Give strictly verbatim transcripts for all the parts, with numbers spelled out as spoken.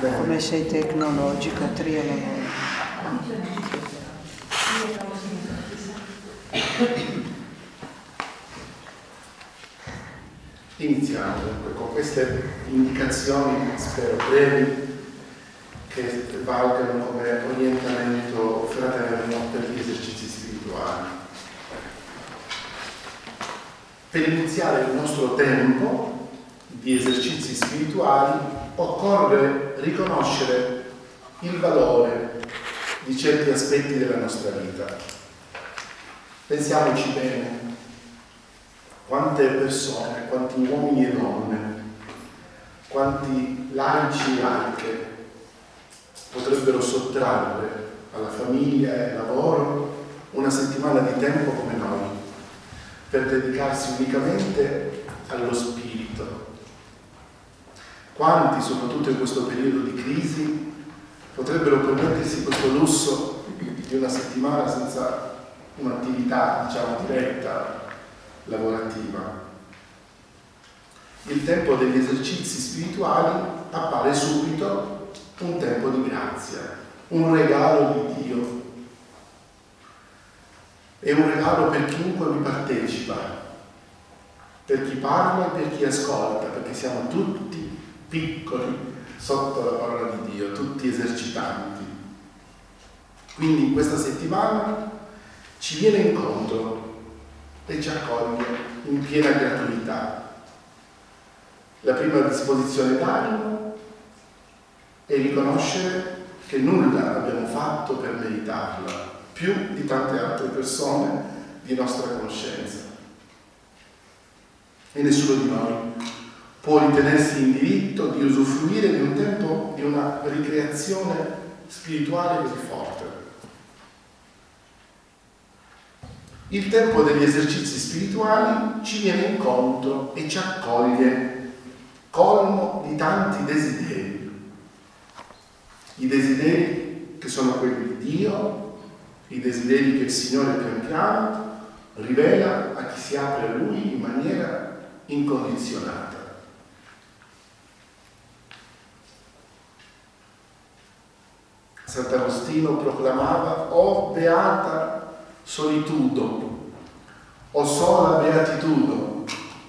Come sei tecnologica, triologia. Iniziamo con queste indicazioni, spero brevi, che valgano come orientamento fraterno per gli esercizi spirituali. Per iniziare il nostro tempo di esercizi spirituali occorre riconoscere il valore di certi aspetti della nostra vita. Pensiamoci bene, quante persone, quanti uomini e donne, quanti laici e laiche potrebbero sottrarre alla famiglia e al lavoro una settimana di tempo come noi, per dedicarsi unicamente allo spirito. Quanti, soprattutto in questo periodo di crisi, potrebbero permettersi questo lusso di una settimana senza un'attività, diciamo, diretta, lavorativa. Il tempo degli esercizi spirituali appare subito un tempo di grazia, un regalo di Dio. È un regalo per chiunque vi partecipa, per chi parla e per chi ascolta, perché siamo tutti piccoli sotto la parola di Dio, tutti esercitanti. Quindi questa settimana ci viene incontro e ci accoglie in piena gratuità. La prima disposizione d'animo è riconoscere che nulla abbiamo fatto per meritarla, più di tante altre persone di nostra conoscenza. E nessuno di noi può ritenersi in diritto di usufruire di un tempo, di una ricreazione spirituale così forte. Il tempo degli esercizi spirituali ci viene incontro e ci accoglie colmo di tanti desideri. I desideri che sono quelli di Dio, i desideri che il Signore pian piano rivela a chi si apre a Lui in maniera incondizionata. Sant'Agostino proclamava: "O beata solitudo, o sola beatitudo".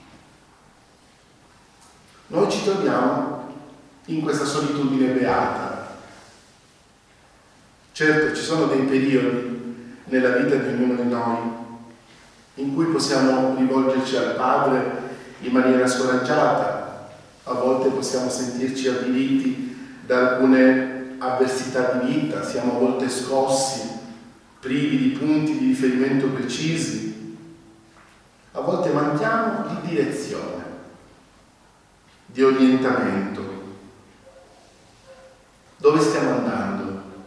Noi ci troviamo in questa solitudine beata. Certo, ci sono dei periodi nella vita di ognuno di noi in cui possiamo rivolgerci al Padre in maniera scoraggiata, a volte possiamo sentirci avviliti da alcune avversità di vita, siamo a volte scossi, privi di punti di riferimento precisi, a volte manchiamo di direzione, di orientamento. Dove stiamo andando?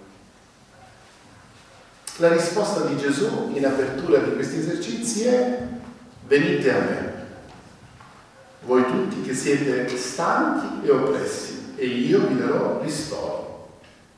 La risposta di Gesù in apertura di questi esercizi è: venite a me, voi tutti che siete stanchi e oppressi, e io vi darò ristoro.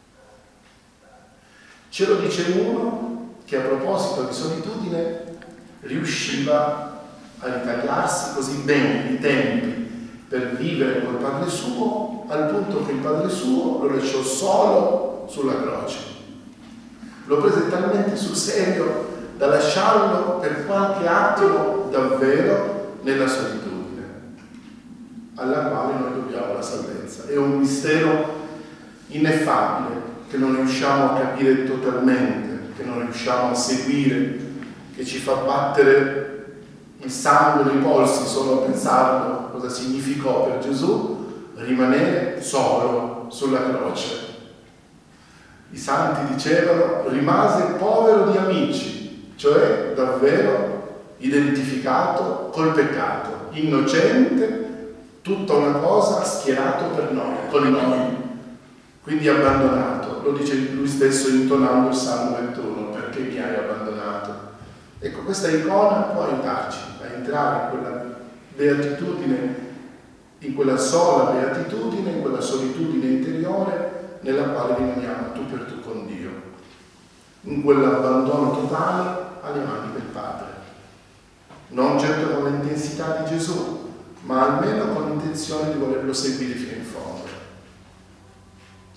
Ce lo dice uno che a proposito di solitudine riusciva a ritagliarsi così bene i tempi per vivere col Padre suo, al punto che il Padre suo lo lasciò solo sulla croce. Lo prese talmente sul serio da lasciarlo per qualche attimo davvero nella solitudine, alla quale noi dobbiamo la salvezza. È un mistero ineffabile che non riusciamo a capire totalmente, che non riusciamo a seguire, che ci fa battere il sangue nei polsi solo a pensarlo, cosa significò per Gesù rimanere solo sulla croce. I santi dicevano: rimase povero di amici, cioè davvero identificato col peccato, innocente, tutta una cosa schierato per noi, con noi, quindi abbandonato. Lo dice lui stesso intonando il Salmo ventuno: perché mi hai abbandonato? Ecco, questa icona può aiutarci a entrare in quella beatitudine, in quella sola beatitudine, in quella solitudine interiore nella quale rimaniamo tu per tu con Dio, in quell'abbandono totale alle mani del Padre. Non certo con l'intensità di Gesù, ma almeno con l'intenzione di volerlo seguire fino in fondo.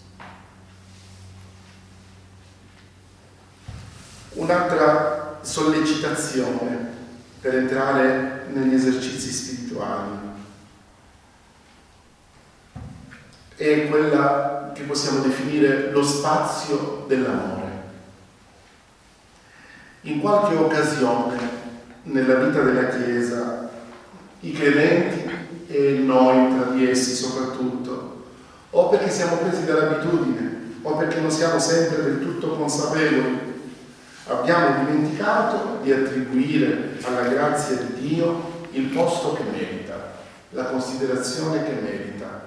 un'altra sollecitazione per entrare negli esercizi spirituali è quella che possiamo definire lo spazio dell'amore. In qualche occasione nella vita della Chiesa i credenti e noi tra di essi soprattutto, o perché siamo presi dall'abitudine o perché non siamo sempre del tutto consapevoli, abbiamo dimenticato di attribuire alla grazia di Dio il posto che merita, la considerazione che merita.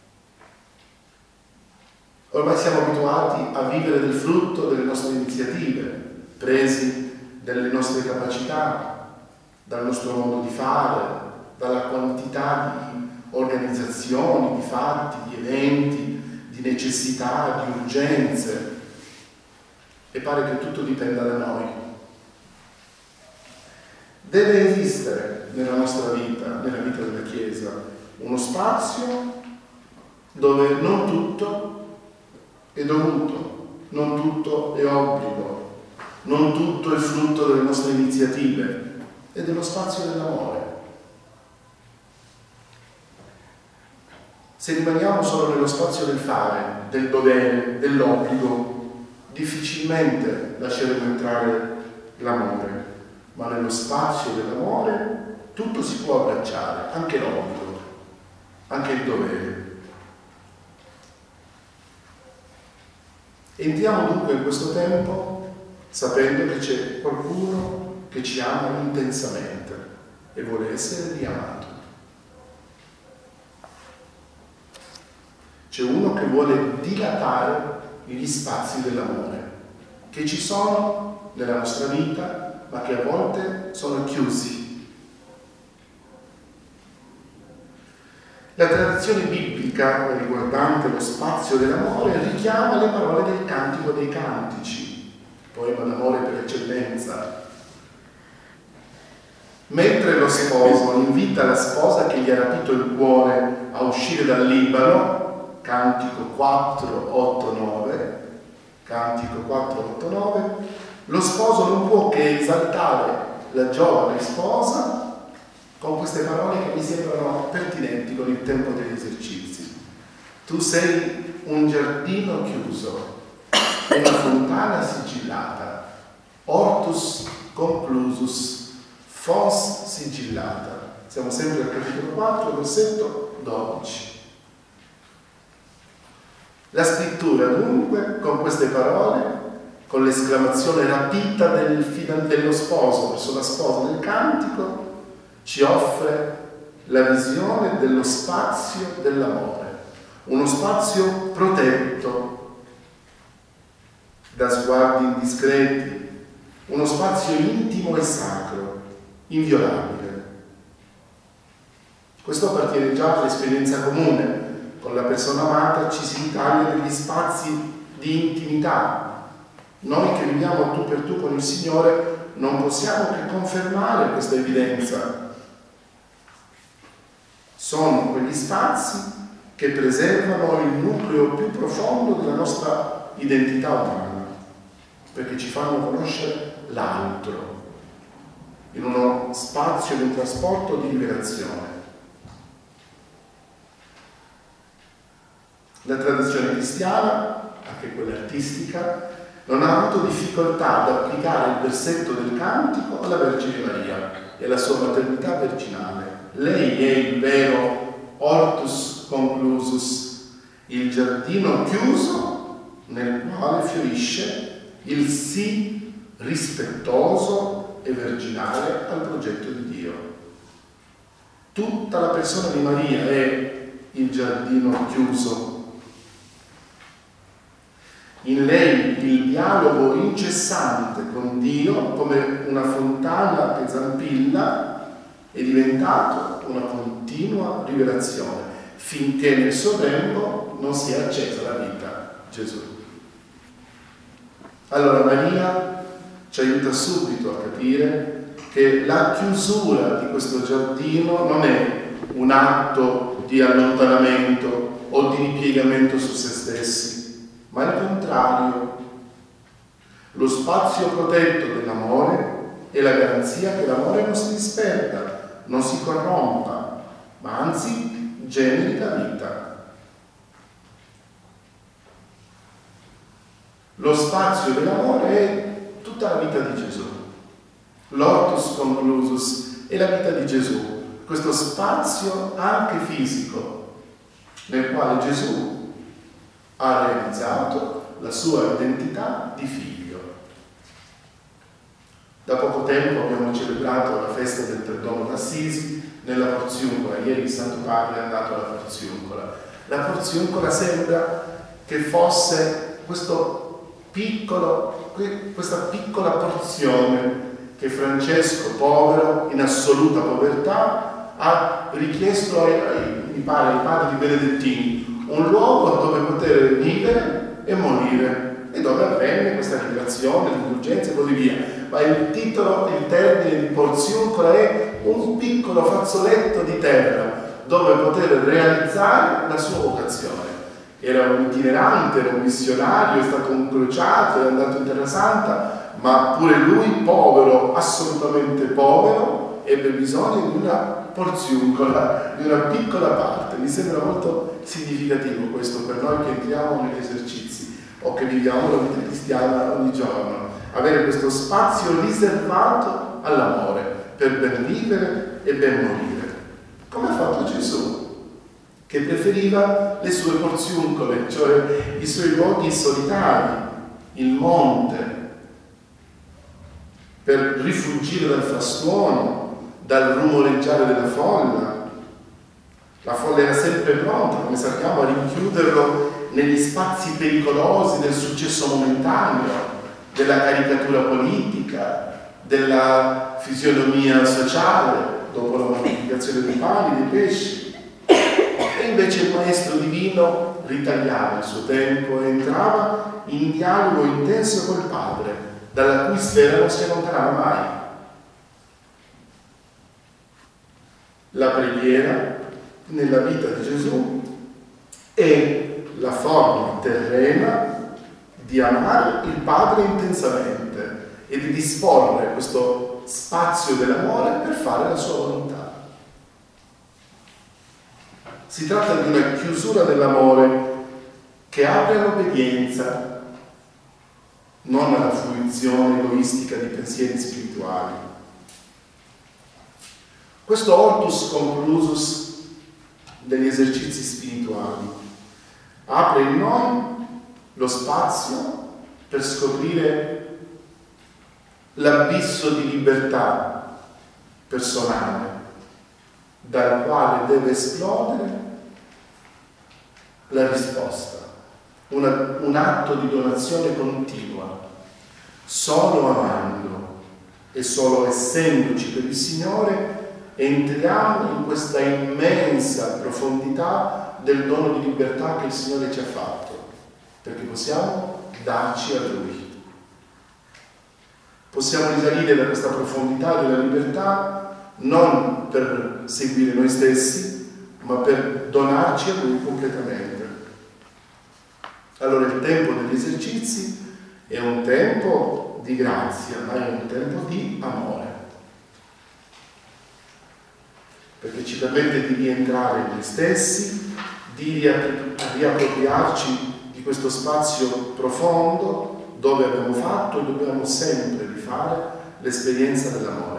Ormai siamo abituati a vivere del frutto delle nostre iniziative, presi dalle nostre capacità, dal nostro modo di fare, dalla quantità di organizzazioni, di fatti, di eventi, di necessità, di urgenze. E pare che tutto dipenda da noi. Deve esistere nella nostra vita, nella vita della Chiesa, uno spazio dove non tutto è dovuto, non tutto è obbligo, non tutto è frutto delle nostre iniziative, è dello spazio dell'amore. Se rimaniamo solo nello spazio del fare, del dovere, dell'obbligo, difficilmente lasceremo entrare l'amore, ma nello spazio dell'amore tutto si può abbracciare, anche l'obbligo, anche il dovere. Entriamo dunque in questo tempo sapendo che c'è qualcuno che ci ama intensamente e vuole essere riamato. C'è uno che vuole dilatare gli spazi dell'amore, che ci sono nella nostra vita, ma che a volte sono chiusi. La tradizione biblica riguardante lo spazio dell'amore richiama le parole del Cantico dei Cantici, poema d'amore per eccellenza. Mentre lo sposo invita la sposa che gli ha rapito il cuore a uscire dal Libano, Cantico quattro, otto, nove, Cantico quattro, otto, nove, lo sposo non può che esaltare la giovane sposa con queste parole che mi sembrano pertinenti con il tempo degli esercizi. Tu sei un giardino chiuso, una fontana sigillata, hortus conclusus, fons sigillata. Siamo sempre al capitolo quattro, versetto dodici. La scrittura dunque, con queste parole, con l'esclamazione rapita del fidan- dello sposo verso la sposa del cantico, ci offre la visione dello spazio dell'amore, uno spazio protetto da sguardi indiscreti, uno spazio intimo e sacro, inviolabile. Questo appartiene già all'esperienza comune. Con la persona amata ci si ritaglia degli spazi di intimità. Noi che viviamo tu per tu con il Signore non possiamo che confermare questa evidenza. Sono quegli spazi che preservano il nucleo più profondo della nostra identità umana, perché ci fanno conoscere l'altro, in uno spazio di un trasporto di liberazione. La tradizione cristiana, anche quella artistica, non ha avuto difficoltà ad applicare il versetto del cantico alla Vergine Maria e alla sua maternità virginale. Lei è il vero hortus conclusus, il giardino chiuso nel quale fiorisce il sì rispettoso e virginale al progetto di Dio. Tutta la persona di Maria è il giardino chiuso. In lei il dialogo incessante con Dio, come una fontana che zampilla, è diventato una continua rivelazione, finché nel suo tempo non si è accesa la vita Gesù. Allora Maria ci aiuta subito a capire che la chiusura di questo giardino non è un atto di allontanamento o di ripiegamento su se stessi, ma il contrario. lo spazio protetto dell'amore è la garanzia che l'amore non si disperda, non si corrompa, ma anzi generi la vita. Lo spazio dell'amore è tutta la vita di Gesù. L'ortus conclusus è la vita di Gesù, questo spazio anche fisico nel quale Gesù ha realizzato la sua identità di figlio. Da poco tempo abbiamo celebrato la festa del perdono d'Assisi nella Porziuncola. Ieri il Santo Padre è andato alla Porziuncola. La Porziuncola sembra che fosse questo piccolo, questa piccola porzione che Francesco, povero, in assoluta povertà, ha richiesto ai, ai, mi pare, ai padri benedettini un luogo dove poter vivere e morire e dove avvenne questa liberazione, l'indulgenza e così via. Ma il titolo, il termine di Porziuncola è un piccolo fazzoletto di terra dove poter realizzare la sua vocazione. Era un itinerante, era un missionario, è stato un crociato, è andato in Terra Santa, ma pure lui, povero, assolutamente povero, ebbe bisogno di una porziuncola, di una piccola parte. Mi sembra molto significativo questo per noi che entriamo negli esercizi o che viviamo la vita cristiana ogni giorno. Avere questo spazio riservato all'amore per ben vivere e ben morire. Come ha fatto Gesù, che preferiva le sue porziuncole, cioè i suoi luoghi solitari, il monte, per rifuggire dal frastuono, dal rumoreggiare della folla. La folla era sempre pronta, come sappiamo, a rinchiuderlo negli spazi pericolosi del successo momentaneo, della caricatura politica, della fisionomia sociale, dopo la moltiplicazione dei pani, dei pesci. E invece il Maestro Divino ritagliava il suo tempo e entrava in dialogo intenso col Padre, dalla cui sfera non si allontanava mai. La preghiera nella vita di Gesù è la forma terrena di amare il Padre intensamente e di disporre questo spazio dell'amore per fare la sua volontà. Si tratta di una chiusura dell'amore che apre all'obbedienza, non alla fruizione egoistica di pensieri spirituali. Questo ortus conclusus degli esercizi spirituali apre in noi lo spazio per scoprire l'abisso di libertà personale dal quale deve esplodere la risposta, una, un atto di donazione continua. Solo amando e solo essendoci per il Signore entriamo in questa immensa profondità del dono di libertà che il Signore ci ha fatto, perché possiamo darci a Lui. Possiamo risalire da questa profondità della libertà non per seguire noi stessi, ma per donarci a Lui completamente. Allora il tempo degli esercizi è un tempo di grazia, ma è un tempo di amore, perché ci permette di rientrare in noi stessi, di riappropriarci di questo spazio profondo dove abbiamo fatto e dobbiamo sempre rifare l'esperienza dell'amore.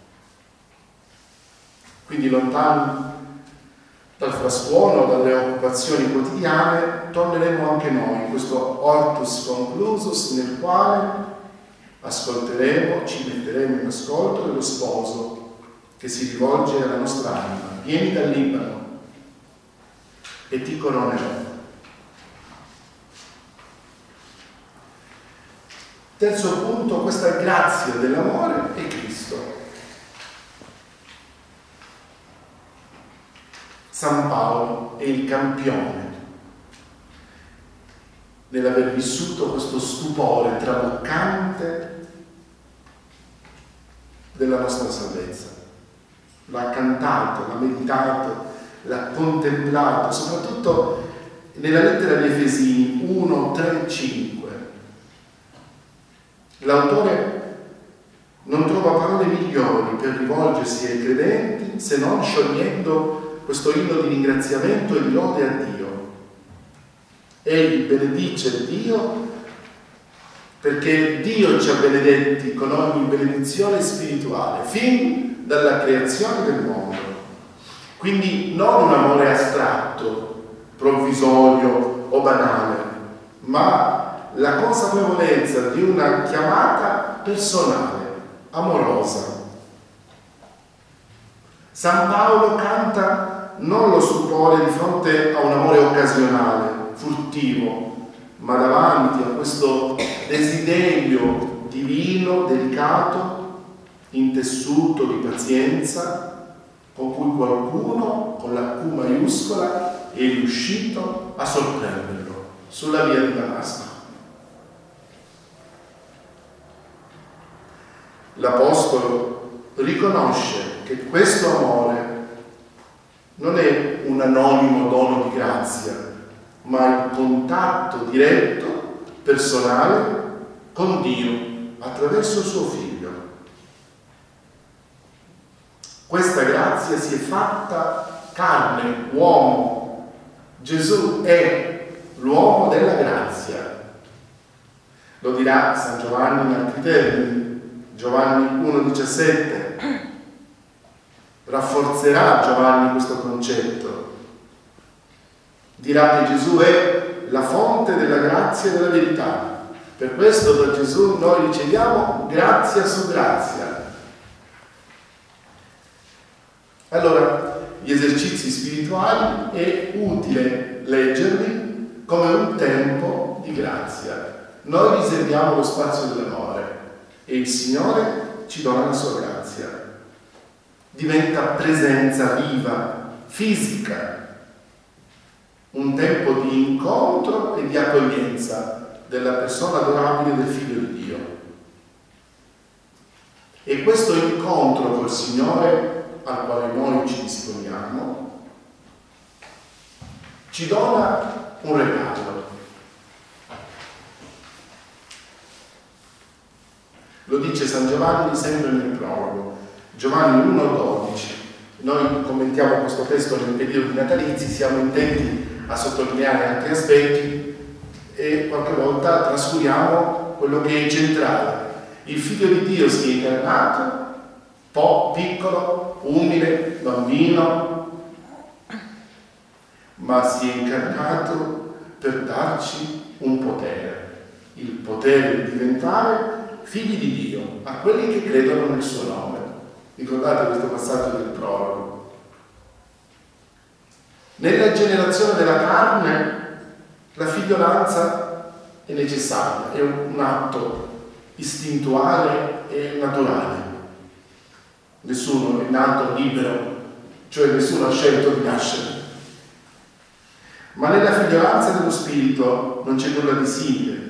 Quindi lontani dal frastuono, dalle occupazioni quotidiane, torneremo anche noi in questo ortus conclusus nel quale ascolteremo, ci metteremo in ascolto dello sposo che si rivolge alla nostra anima. Vieni dal Libano e ti coronerò. Terzo punto, questa grazia dell'amore è Cristo. San Paolo è il campione nell'aver vissuto questo stupore traboccante della nostra salvezza. L'ha cantato, l'ha meditato, l'ha contemplato, soprattutto nella lettera agli Efesini uno, tre, cinque. L'autore non trova parole migliori per rivolgersi ai credenti se non sciogliendo questo inno di ringraziamento e di lode a Dio. Egli benedice Dio perché Dio ci ha benedetti con ogni benedizione spirituale fin dalla creazione del mondo. Quindi non un amore astratto, provvisorio o banale, ma la consapevolezza di una chiamata personale, amorosa. San Paolo canta non lo stupore di fronte a un amore occasionale, furtivo, ma davanti a questo desiderio divino, delicato, intessuto di pazienza, con cui qualcuno, con la Q maiuscola, è riuscito a sorprenderlo sulla via di Damasco. L'Apostolo riconosce che questo amore non è un anonimo dono di grazia, ma il contatto diretto, personale, con Dio attraverso suo Figlio. Questa grazia si è fatta carne, uomo. Gesù è l'uomo della grazia. Lo dirà San Giovanni in altri termini. Giovanni uno diciassette rafforzerà Giovanni questo concetto. Dirà che Gesù è la fonte della grazia e della verità. Per questo da Gesù noi riceviamo grazia su grazia. Allora, gli esercizi spirituali è utile leggerli come un tempo di grazia. Noi riserviamo lo spazio dell'amore e il Signore ci dona la sua grazia. Diventa presenza viva, fisica, un tempo di incontro e di accoglienza della persona adorabile del Figlio di Dio. E questo incontro col Signore, al quale noi ci disponiamo, ci dona un regalo. Lo dice San Giovanni sempre nel prologo, Giovanni uno dodici. Noi commentiamo questo testo nel periodo di natalizi, siamo intenti a sottolineare altri aspetti e qualche volta trascuriamo quello che è centrale. Il Figlio di Dio si è incarnato, po' piccolo, umile, bambino, ma si è incarnato per darci un potere, il potere di diventare figli di Dio, a quelli che credono nel suo nome. Ricordate questo passaggio del prologo. Nella generazione della carne la figliolanza è necessaria, è un, un atto istintuale e naturale. Nessuno è nato libero, cioè nessuno ha scelto di nascere. Ma nella figliolanza dello Spirito non c'è nulla di simile.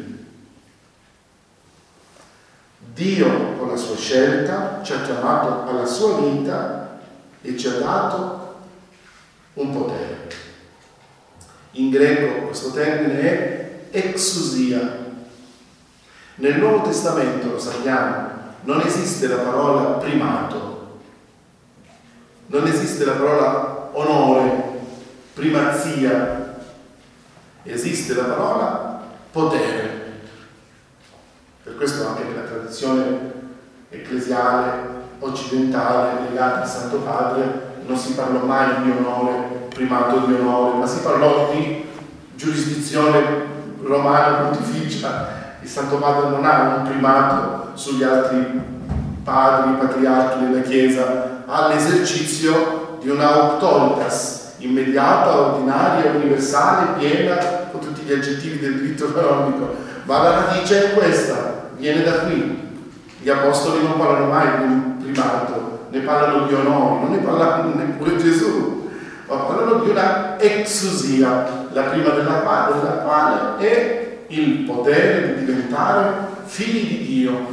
Dio, con la sua scelta, ci ha chiamato alla sua vita e ci ha dato un potere. In greco questo termine è exousia. Nel Nuovo Testamento, lo sappiamo, non esiste la parola primato, non esiste la parola onore, primazia, esiste la parola potere. Per questo anche nella tradizione ecclesiale occidentale legata al Santo Padre non si parlò mai di onore, primato di onore, ma si parlò di giurisdizione romana pontificia. Il Santo Padre non ha un primato sugli altri padri, patriarchi della Chiesa, ha l'esercizio di una auctoritas immediata, ordinaria, universale, piena, con tutti gli aggettivi del diritto canonico. Ma la radice è questa, viene da qui. Gli apostoli non parlano mai di un primato, ne parlano di onori, non ne parla neppure Gesù, ma parlano di una exousia, la prima della quale, della quale è il potere di diventare figli di Dio.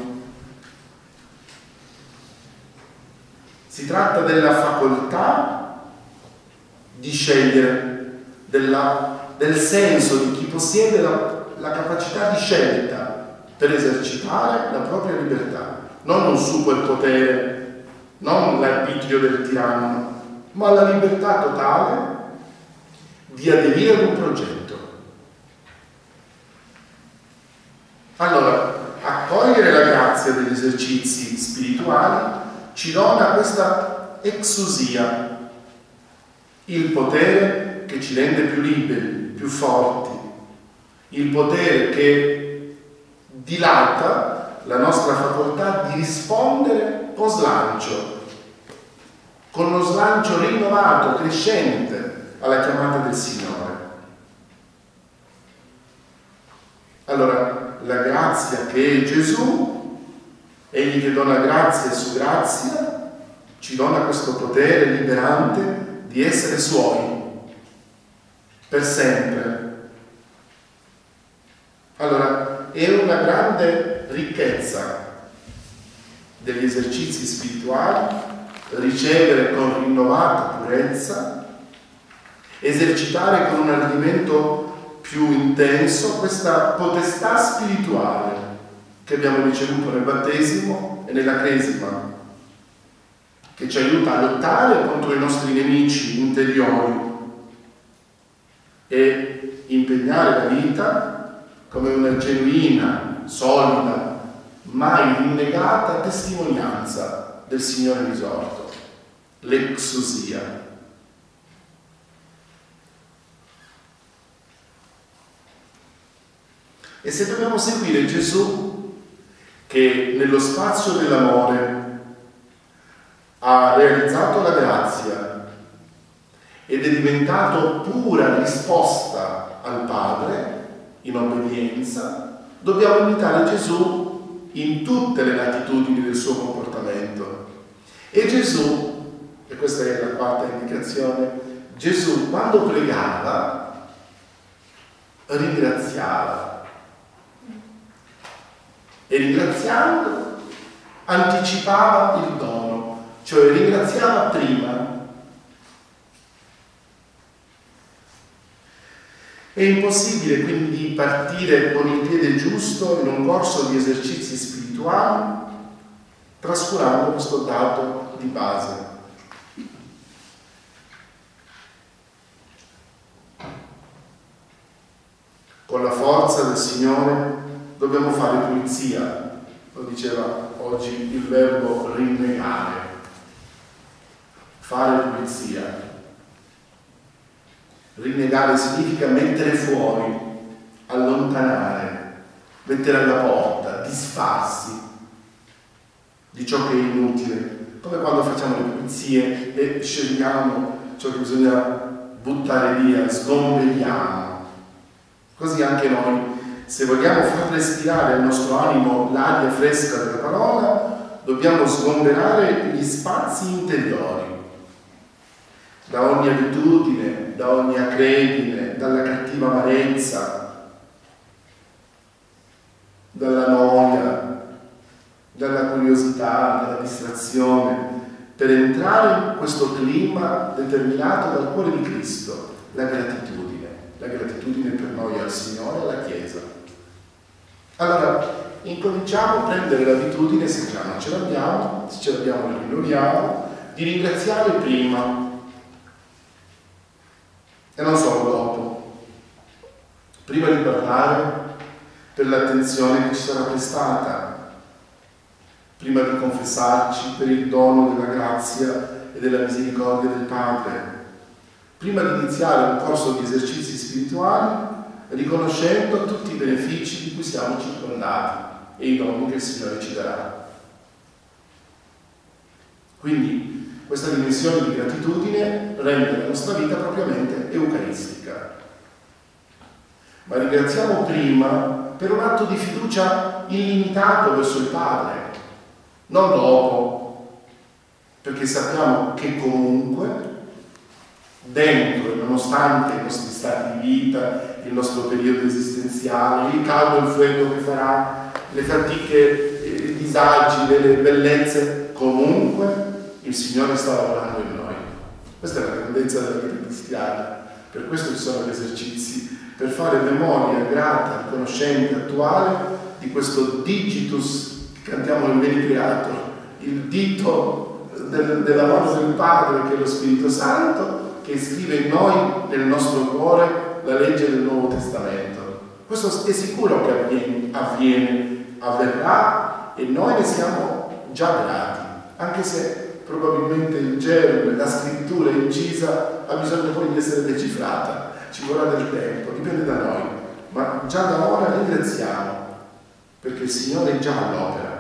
Si tratta della facoltà di scegliere, della, del senso di chi possiede la, la capacità di scelta. per esercitare la propria libertà, non un superpotere, non l'arbitrio del tiranno, ma la libertà totale di aderire ad un progetto. Allora, accogliere la grazia degli esercizi spirituali ci dona questa exousia, il potere che ci rende più liberi, più forti, il potere che dilata la nostra facoltà di rispondere con slancio, con uno slancio rinnovato, crescente alla chiamata del Signore. Allora, la grazia che è Gesù, egli che dona grazia su grazia, ci dona questo potere liberante di essere suoi per sempre. Allora, è una grande ricchezza degli esercizi spirituali ricevere con rinnovata purezza, esercitare con un ardimento più intenso questa potestà spirituale che abbiamo ricevuto nel battesimo e nella cresima, che ci aiuta a lottare contro i nostri nemici interiori e impegnare la vita come una genuina, solida, mai rinnegata testimonianza del Signore risorto, l'exousia. E se dobbiamo seguire Gesù, che nello spazio dell'amore ha realizzato la grazia ed è diventato pura risposta al Padre in obbedienza, dobbiamo imitare Gesù in tutte le latitudini del suo comportamento. E Gesù, e questa è la quarta indicazione, Gesù quando pregava ringraziava. E ringraziando anticipava il dono, cioè ringraziava prima. È impossibile quindi partire con il piede giusto in un corso di esercizi spirituali trascurando questo dato di base. Con la forza del Signore dobbiamo fare pulizia, lo diceva oggi il verbo rinnegare, fare pulizia. Rinnegare significa mettere fuori, allontanare, mettere alla porta, disfarsi di ciò che è inutile, come quando facciamo le pulizie e scegliamo ciò che bisogna buttare via, sgomberiamo. Così anche noi, se vogliamo far respirare al nostro animo l'aria fresca della parola, dobbiamo sgomberare gli spazi interiori da ogni abitudine, da ogni acredine, dalla cattiva amarezza, dalla noia, dalla curiosità, dalla distrazione, per entrare in questo clima determinato dal cuore di Cristo, la gratitudine. La gratitudine per noi al Signore e alla Chiesa. Allora, incominciamo a prendere l'abitudine, se già non ce l'abbiamo, se ce l'abbiamo la rinnoviamo, di ringraziare prima e non solo dopo. Prima di parlare per l'attenzione che ci sarà prestata, prima di confessarci per il dono della grazia e della misericordia del Padre, prima di iniziare un corso di esercizi spirituali, riconoscendo tutti i benefici di cui siamo circondati e i doni che il Signore ci darà. Quindi questa dimensione di gratitudine rende la nostra vita propriamente eucaristica. Ma ringraziamo prima per un atto di fiducia illimitato verso il Padre, non dopo, perché sappiamo che comunque dentro e nonostante i nostri stati di vita, il nostro periodo esistenziale, il caldo e il freddo che farà, le fatiche, i disagi, le bellezze, comunque il Signore sta lavorando in noi. Questa è la grandezza della vita cristiana. Per questo ci sono gli esercizi, per fare memoria grata, riconoscente, attuale di di questo digitus che cantiamo nel Veni Creator, il dito del, della mano del Padre che è lo Spirito Santo, che scrive in noi, nel nostro cuore, la legge del Nuovo Testamento. Questo è sicuro che avviene, avviene, avverrà e noi ne siamo già grati, anche se probabilmente il germe, la scrittura incisa ha bisogno poi di essere decifrata, ci vorrà del tempo, dipende da noi, ma già da ora ringraziamo perché il Signore è già all'opera.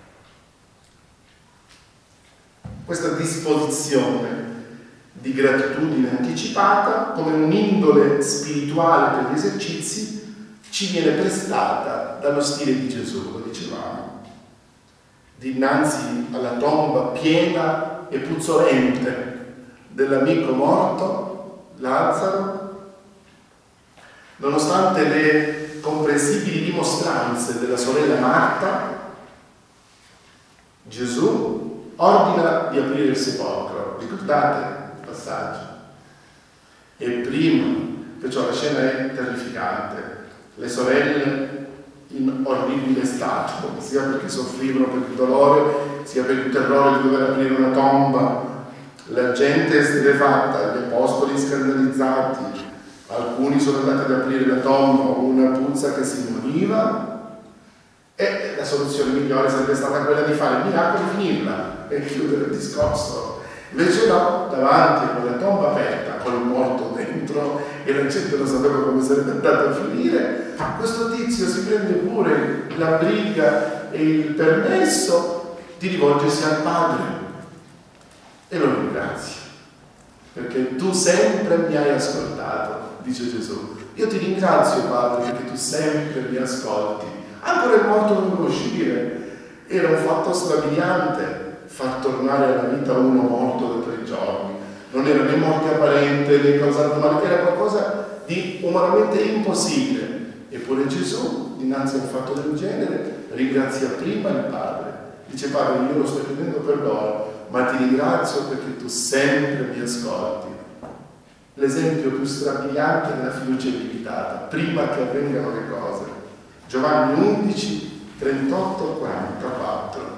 Questa disposizione di gratitudine anticipata come un'indole spirituale per gli esercizi ci viene prestata dallo stile di Gesù, lo dicevamo. Dinanzi alla tomba piena e puzzolente dell'amico morto, Lazzaro, nonostante le comprensibili dimostranze della sorella Marta, Gesù ordina di aprire il sepolcro. Ricordate il passaggio? E prima, perciò la scena è terrificante. Le sorelle in orribile stato, sia perché soffrivano per il dolore, sia per il terrore di dover aprire una tomba. La gente è esterrefatta, gli apostoli scandalizzati, alcuni sono andati ad aprire la tomba, una puzza che si moriva, e la soluzione migliore sarebbe stata quella di fare il miracolo e finirla e chiudere il discorso. Invece no, davanti a quella tomba aperta, col morto dentro, e la gente non sapeva come sarebbe andato a finire, questo tizio si prende pure la briga e il permesso di rivolgersi al Padre e lo ringrazia, perché tu sempre mi hai ascoltato, dice Gesù. Io ti ringrazio, Padre, perché tu sempre mi ascolti. Ancora il morto non può uscire, era un fatto strabiliante far tornare alla vita uno morto da tre giorni. Non era né morte apparente né causato male, era qualcosa di umanamente impossibile. Eppure Gesù, dinanzi a un fatto del genere, ringrazia prima il Padre. Dice: Padre, io lo sto chiedendo per loro, ma ti ringrazio perché tu sempre mi ascolti. L'esempio più strabiliante della fiducia illimitata, prima che avvengano le cose. Giovanni undici, trentotto, quarantaquattro.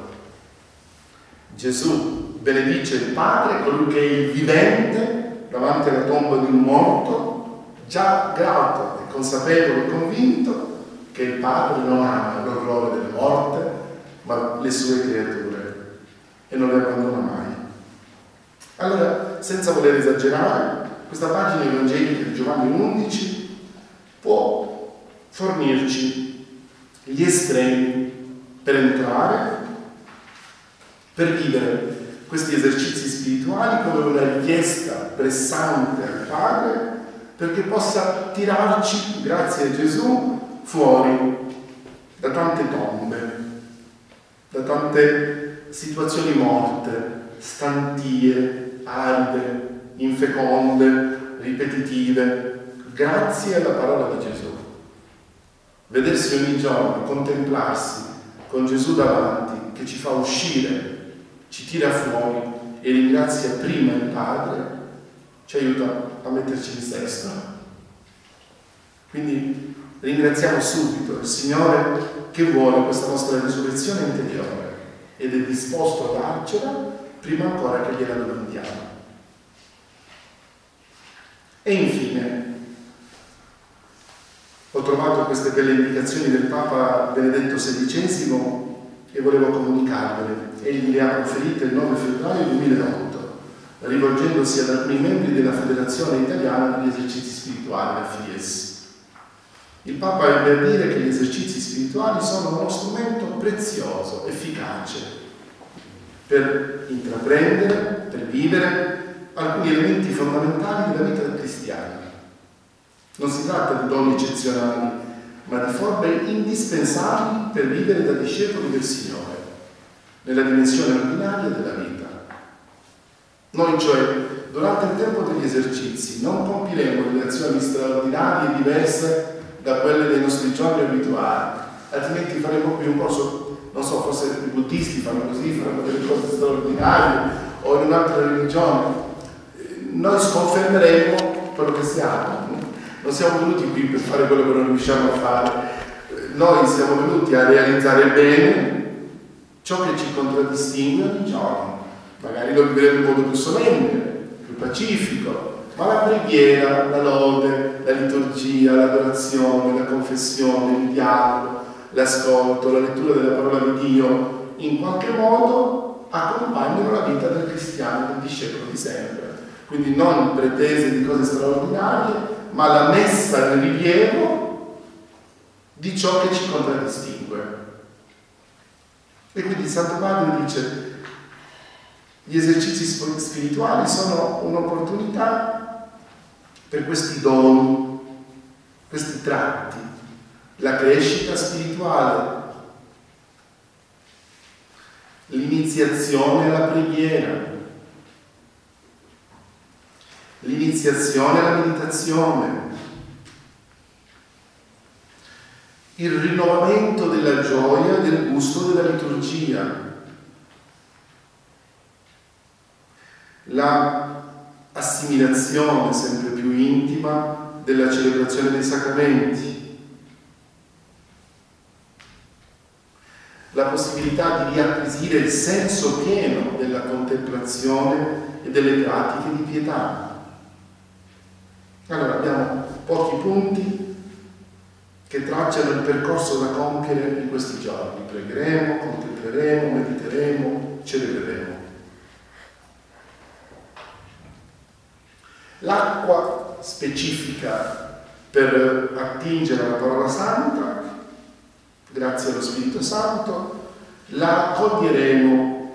Gesù benedice il Padre, colui che è il vivente davanti alla tomba di un morto, già grato e consapevole e convinto che il Padre non ama l'orrore della morte, ma le sue creature e non le abbandona mai. Allora, senza voler esagerare, questa pagina evangelica di Giovanni undici può fornirci gli estremi per entrare, per vivere questi esercizi spirituali come una richiesta pressante al Padre perché possa tirarci, grazie a Gesù, fuori da tante tombe, da tante situazioni morte, stantie, aride, infeconde, ripetitive, grazie alla parola di Gesù. Vedersi ogni giorno, contemplarsi con Gesù davanti, che ci fa uscire, ci tira fuori e ringrazia prima il Padre, ci aiuta a metterci in sesto. Quindi ringraziamo subito il Signore che vuole questa nostra risurrezione interiore ed è disposto a darcela prima ancora che gliela domandiamo. E infine ho trovato queste belle indicazioni del Papa Benedetto sedicesimo e volevo comunicarvele. Egli le ha proferite il nove febbraio duemilaotto, rivolgendosi ad alcuni membri della Federazione Italiana degli Esercizi Spirituali, la FIES. Il Papa ebbe a dire che gli esercizi spirituali sono uno strumento prezioso, efficace, per intraprendere, per vivere alcuni elementi fondamentali della vita cristiana. Non si tratta di doni eccezionali, ma di forme indispensabili per vivere da discepoli del Signore, nella dimensione ordinaria della vita. Noi, cioè, durante il tempo degli esercizi, non compiremo delle azioni straordinarie e diverse da quelle dei nostri giorni abituali, altrimenti faremo qui un corso, non so, forse i buddisti fanno così, faranno delle cose straordinarie, o in un'altra religione. Noi sconfermeremo quello che siamo. Non siamo venuti qui per fare quello che non riusciamo a fare. noi siamo venuti a realizzare bene ciò che ci contraddistingue ogni giorno. Magari lo vivremo in modo più solenne, più pacifico, ma la preghiera, la lode, la liturgia, l'adorazione, la confessione, il dialogo, l'ascolto, la lettura della parola di Dio, in qualche modo accompagnano la vita del cristiano, del discepolo di sempre. Quindi non pretese di cose straordinarie, ma la messa in rilievo di ciò che ci contraddistingue. E quindi Santo Padre dice: gli esercizi spirituali sono un'opportunità per questi doni, questi tratti, la crescita spirituale, l'iniziazione alla preghiera, l'iniziazione alla meditazione, il rinnovamento della gioia e del gusto della liturgia, la assimilazione sempre più intima della celebrazione dei sacramenti, la possibilità di riacquisire il senso pieno della contemplazione e delle pratiche di pietà. Allora abbiamo pochi punti che tracciano il percorso da compiere in questi giorni. Pregheremo, contempleremo, mediteremo, celebreremo. L'acqua specifica per attingere alla parola santa, grazie allo Spirito Santo, la raccoglieremo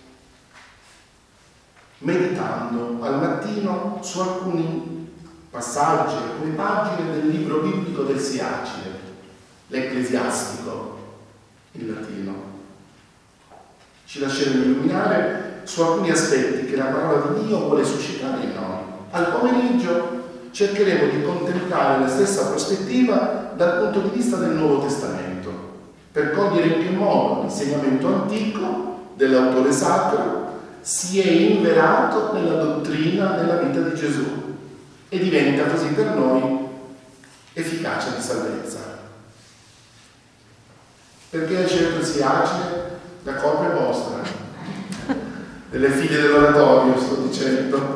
meditando al mattino su alcuni passaggi, alcune pagine del libro biblico del Siacide, l'Ecclesiastico in latino. Ci lasceremo illuminare su alcuni aspetti che la parola di Dio vuole suscitare in noi. Al pomeriggio cercheremo di contemplare la stessa prospettiva dal punto di vista del Nuovo Testamento, per cogliere in che modo l'insegnamento antico dell'autore sacro si è inverato nella dottrina della vita di Gesù e diventa così per noi efficacia di salvezza. Perché hai scelto il Siacide? La colpa è vostra, delle figlie dell'oratorio, sto dicendo.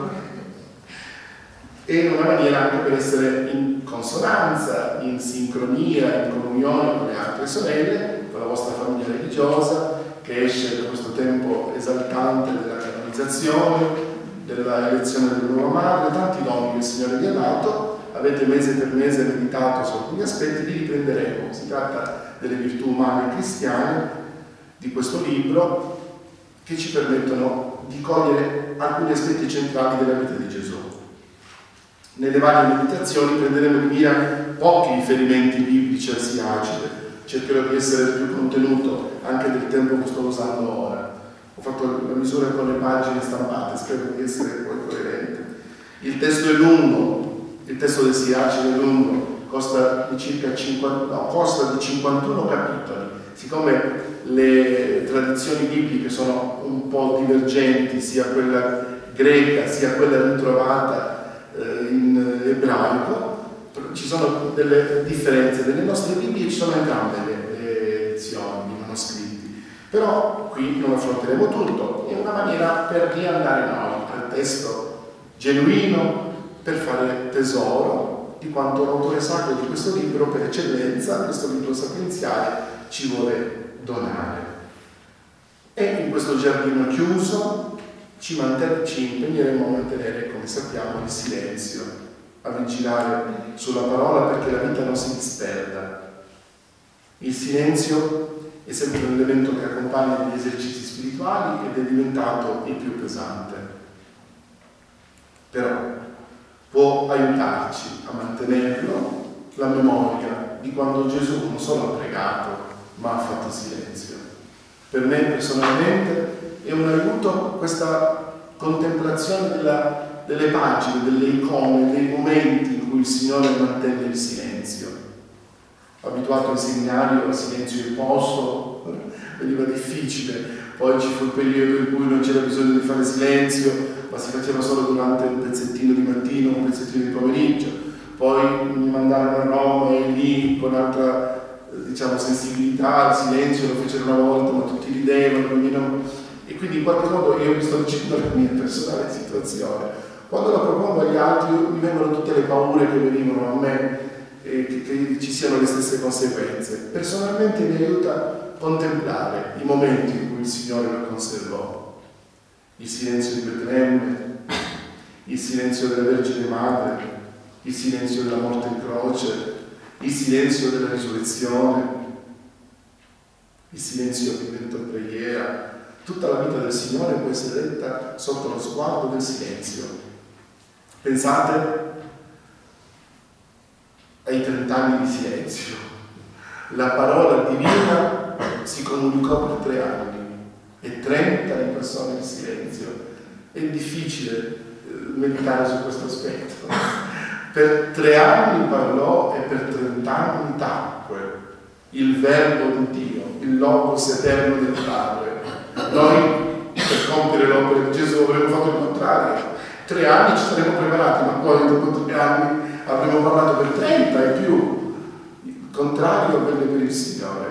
E in una maniera anche per essere in consonanza, in sincronia, in comunione con le altre sorelle, con la vostra famiglia religiosa, che esce da questo tempo esaltante della canonizzazione, della elezione della nuova madre, tanti doni che il Signore vi ha dato. Avete mese per mese meditato su alcuni aspetti, li riprenderemo. Si tratta delle virtù umane cristiane di questo libro che ci permettono di cogliere alcuni aspetti centrali della vita di Gesù. Nelle varie meditazioni prenderemo di mira pochi riferimenti biblici al Siacide, cercherò di essere più contenuto anche del tempo che sto usando ora. Ho fatto la misura con le pagine stampate, spero di essere poi coerente. Il testo è lungo, il testo del Siacide è lungo, costa di circa cinquanta, no, costa di cinquantuno capitoli. Siccome le tradizioni bibliche sono un po' divergenti, sia quella greca sia quella ritrovata in ebraico, ci sono delle differenze. Nelle nostre Bibbie ci sono entrambe le, le edizioni, i manoscritti, però qui non affronteremo tutto. È una maniera per riandare noi al testo genuino, per fare tesoro di quanto l'autore sacro di questo libro, per eccellenza, questo libro sapienziale, ci vuole donare. E in questo giardino chiuso Ci, manten- ci impegneremo a mantenere, come sappiamo, il silenzio, a vigilare sulla parola perché la vita non si disperda. Il silenzio è sempre un elemento che accompagna gli esercizi spirituali ed è diventato il più pesante. Però può aiutarci a mantenerlo la memoria di quando Gesù non solo ha pregato, ma ha fatto silenzio. Per me personalmente è un aiuto questa contemplazione della, delle pagine, delle icone, dei momenti in cui il Signore mantenne il silenzio. Abituato al seminario al silenzio imposto, veniva difficile. Poi ci fu il periodo in cui non c'era bisogno di fare silenzio, ma si faceva solo durante un pezzettino di mattino, un pezzettino di pomeriggio. Poi mi mandarono a Roma e lì con altra diciamo, sensibilità al silenzio, lo fecero una volta, ma tutti ridevano, ognuno... e quindi in qualche modo io vi sto dicendo la mia personale situazione. Quando la propongo agli altri mi vengono tutte le paure che venivano a me e che, che ci siano le stesse conseguenze. Personalmente mi aiuta a contemplare i momenti in cui il Signore lo conservò. Il silenzio di Betlemme, il silenzio della Vergine Madre, il silenzio della morte in croce, il silenzio della risurrezione, il silenzio che diventa preghiera. Tutta la vita del Signore può essere letta sotto lo sguardo del silenzio. Pensate ai trent'anni di silenzio. La parola divina si comunicò per tre anni e trenta di persone in silenzio. È difficile meditare su questo aspetto. Per tre anni parlò e per trent'anni tacque il verbo di Dio, il Logos eterno del Padre. Noi, per compiere l'opera di Gesù, avremmo fatto il contrario. Tre anni ci saremmo preparati, ma poi dopo tre anni avremmo parlato per trenta e più. Il contrario avvenne per il Signore.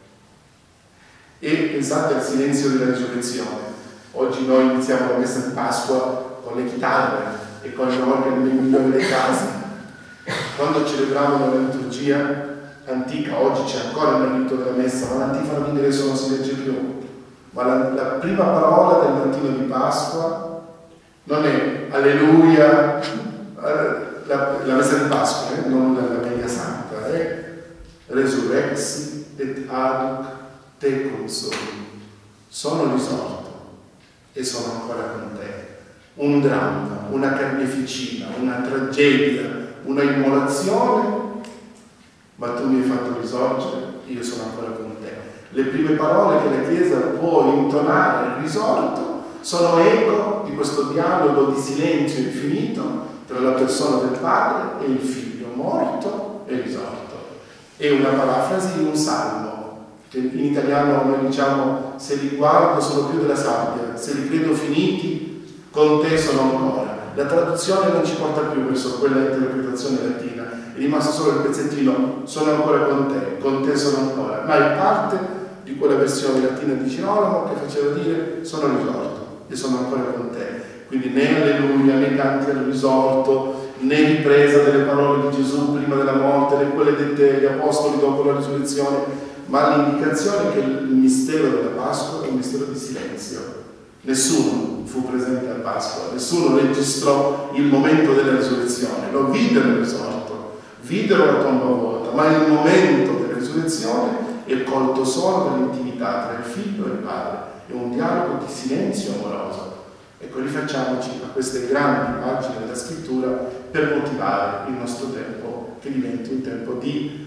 E pensate al silenzio della risurrezione. Oggi noi iniziamo la messa di Pasqua con le chitarre e con le organe nel migliore dei casi. Quando celebravano la liturgia antica, oggi c'è ancora il rito della messa, ma l'antifona di ingresso non si legge più. Ma la, la prima parola del mattino di Pasqua non è alleluia, la, la messa di Pasqua, eh? Non la Media Santa, è resurrexi et aduc te consoli. Sono risorto e sono ancora con te. Un dramma, una carneficina, una tragedia, una immolazione, ma tu mi hai fatto risorgere, io sono ancora con te. Le prime parole che la Chiesa può intonare al risorto sono eco di questo dialogo di silenzio infinito tra la persona del Padre e il Figlio, morto e risorto. È una parafrasi di un salmo, che in italiano noi diciamo: se li guardo sono più della sabbia, se li credo finiti, con te sono ancora. La traduzione non ci porta più verso quella interpretazione latina, è rimasto solo il pezzettino: sono ancora con te, con te sono ancora, ma è parte di quella versione latina di Girolamo che faceva dire: sono risorto e sono ancora con te. Quindi né alleluia, né canti al risorto, né ripresa delle parole di Gesù prima della morte, né quelle dette agli apostoli dopo la risurrezione, ma l'indicazione che il mistero della Pasqua è un mistero di silenzio. Nessuno fu presente a Pasqua, nessuno registrò il momento della risurrezione, lo videro il risorto, videro la tomba vuota, ma il momento della risurrezione è colto solo dall'intimità tra il Figlio e il Padre. È un dialogo di silenzio amoroso. Ecco, rifacciamoci a queste grandi pagine della Scrittura per motivare il nostro tempo, che diventi un tempo di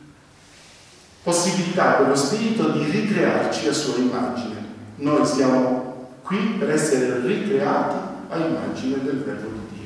possibilità per lo Spirito di ricrearci a sua immagine. Noi siamo qui per essere ricreati a immagine del Verbo di Dio.